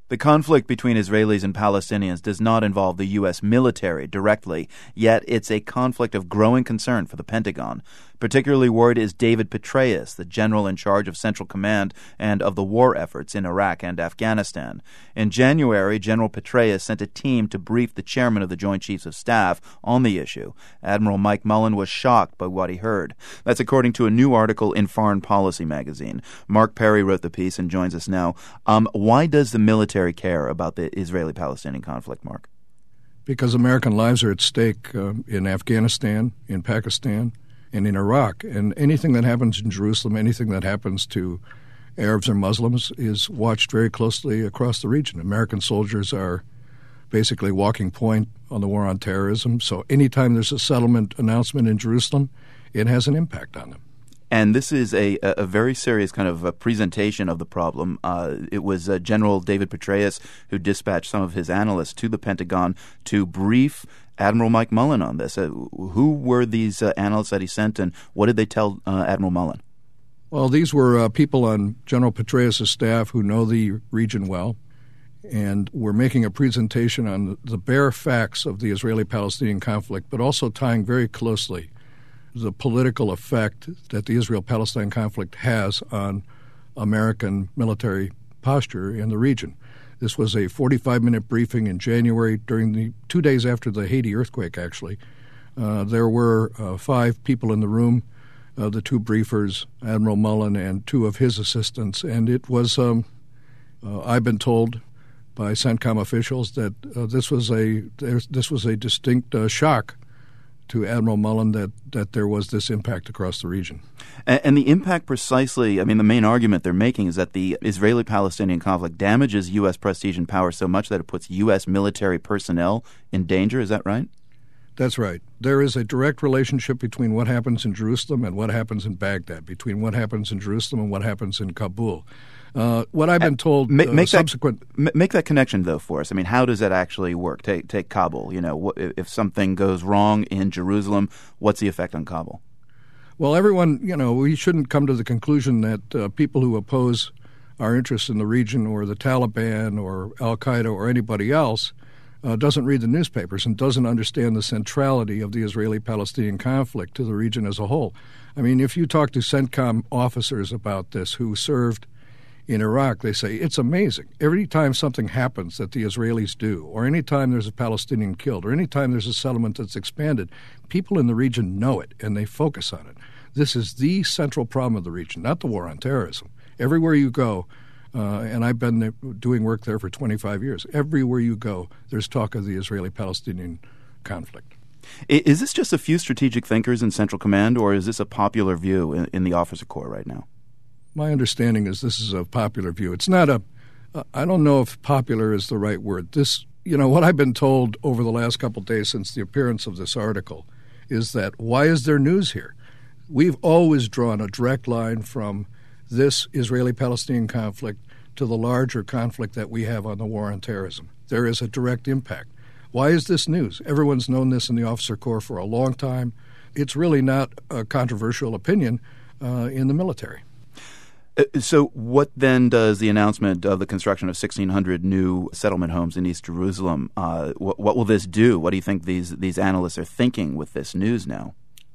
The conflict between Israelis and Palestinians does not involve the U.S. military directly, yet it's a conflict of growing concern for the Pentagon. Particularly worried is David Petraeus, the general in charge of Central Command and of the war efforts in Iraq and Afghanistan. In January, General Petraeus sent a team to brief the chairman of the Joint Chiefs of Staff on the issue. Admiral Mike Mullen was shocked by what he heard. That's according to a new article in Foreign Policy magazine. Mark Perry wrote the piece and joins us now. Why does the military care about the Israeli-Palestinian conflict, Mark? Because American lives are at stake in Afghanistan, in Pakistan, and in Iraq. And anything that happens in Jerusalem, anything that happens to Arabs or Muslims is watched very closely across the region. American soldiers are basically walking point on the war on terrorism. So anytime there's a settlement announcement in Jerusalem, it has an impact on them. And this is a very serious kind of a presentation of the problem. It was General David Petraeus who dispatched some of his analysts to the Pentagon to brief Admiral Mike Mullen on this. Who were these analysts that he sent, and what did they tell Admiral Mullen? Well, these were people on General Petraeus' staff who know the region well and were making a presentation on the bare facts of the Israeli-Palestinian conflict, but also tying very closely the political effect that the Israel-Palestine conflict has on American military posture in the region. This was a 45-minute briefing in January during the 2 days after the Haiti earthquake, actually. There were 5 people in the room, the 2 briefers, Admiral Mullen and 2 of his assistants, and it was, I've been told by CENTCOM officials that this was a distinct shock to Admiral Mullen that there was this impact across the region. And the impact precisely, I mean, the main argument they're making is that the Israeli-Palestinian conflict damages U.S. prestige and power so much that it puts U.S. military personnel in danger. Is that right? That's right. There is a direct relationship between what happens in Jerusalem and what happens in Baghdad, between what happens in Jerusalem and what happens in Kabul. What I've been told make that connection, though, for us. I mean, how does that actually work? Take Kabul. You know, if something goes wrong in Jerusalem, what's the effect on Kabul? Well, everyone, we shouldn't come to the conclusion that people who oppose our interests in the region or the Taliban or Al-Qaeda or anybody else doesn't read the newspapers and doesn't understand the centrality of the Israeli-Palestinian conflict to the region as a whole. I mean, if you talk to CENTCOM officers about this who served in Iraq, they say it's amazing. Every time something happens that the Israelis do, or any time there's a Palestinian killed, or any time there's a settlement that's expanded, people in the region know it and they focus on it. This is the central problem of the region, not the war on terrorism. Everywhere you go, and I've been doing work there for 25 years, everywhere you go, there's talk of the Israeli-Palestinian conflict. Is this just a few strategic thinkers in Central Command, or is this a popular view in the officer corps right now? My understanding is this is a popular view. It's not I don't know if popular is the right word. What I've been told over the last couple of days since the appearance of this article is that why is there news here? We've always drawn a direct line from this Israeli-Palestinian conflict to the larger conflict that we have on the war on terrorism. There is a direct impact. Why is this news? Everyone's known this in the officer corps for a long time. It's really not a controversial opinion in the military. So what then does the announcement of the construction of 1,600 new settlement homes in East Jerusalem, what will this do? What do you think these analysts are thinking with this news now?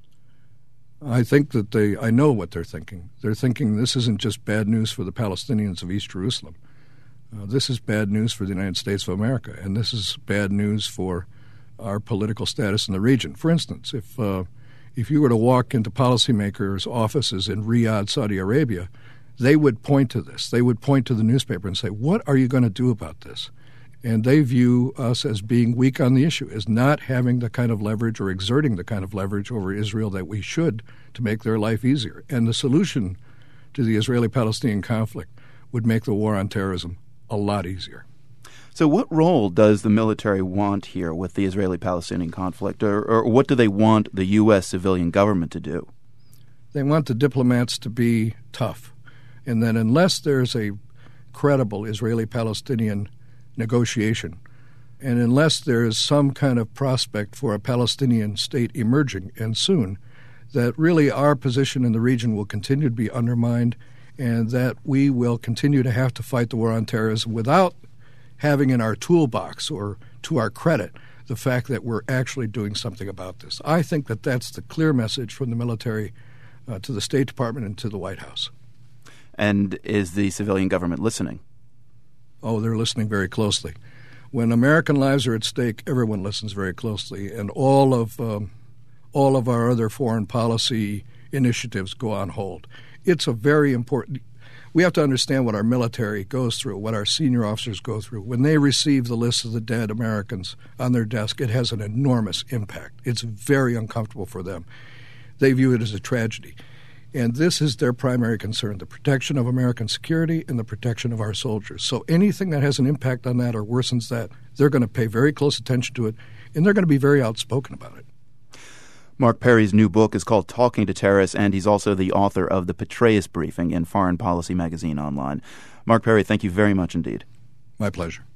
I think that I know what they're thinking. They're thinking this isn't just bad news for the Palestinians of East Jerusalem. This is bad news for the United States of America, and this is bad news for our political status in the region. For instance, if you were to walk into policymakers' offices in Riyadh, Saudi Arabia, they would point to this. They would point to the newspaper and say, what are you going to do about this? And they view us as being weak on the issue, as not having the kind of leverage or exerting the kind of leverage over Israel that we should to make their life easier. And the solution to the Israeli-Palestinian conflict would make the war on terrorism a lot easier. So what role does the military want here with the Israeli-Palestinian conflict, or what do they want the U.S. civilian government to do? They want the diplomats to be tough. And then unless there's a credible Israeli-Palestinian negotiation, and unless there is some kind of prospect for a Palestinian state emerging, and soon, that really our position in the region will continue to be undermined and that we will continue to have to fight the war on terrorism without having in our toolbox or to our credit the fact that we're actually doing something about this. I think that that's the clear message from the military to the State Department and to the White House. And is the civilian government listening? Oh, they're listening very closely. When American lives are at stake, everyone listens very closely, and all of our other foreign policy initiatives go on hold. It's a very important. We have to understand what our military goes through, what our senior officers go through. When they receive the list of the dead Americans on their desk, it has an enormous impact. It's very uncomfortable for them. They view it as a tragedy. And this is their primary concern, the protection of American security and the protection of our soldiers. So anything that has an impact on that or worsens that, they're going to pay very close attention to it, and they're going to be very outspoken about it. Mark Perry's new book is called Talking to Terrorists, and he's also the author of the Petraeus Briefing in Foreign Policy Magazine online. Mark Perry, thank you very much indeed. My pleasure.